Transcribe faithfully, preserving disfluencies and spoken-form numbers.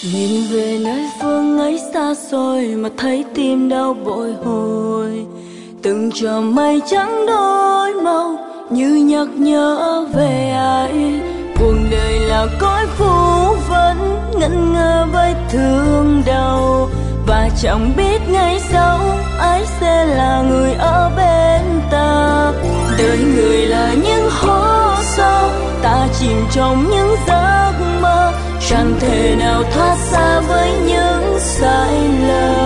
Nhìn về nơi phương ấy xa xôi mà thấy tim đau bội hồi. Từng trò mây trắng đôi màu như nhắc nhớ về ai. Cuộc đời là cõi phù vân ngẩn ngơ với thương đau. Và chẳng biết ngày sau ai sẽ là người ở bên ta. Đời người là những hố sâu, ta chìm trong những giấc mơ, chẳng thể nào thoát xa với những sai lầm.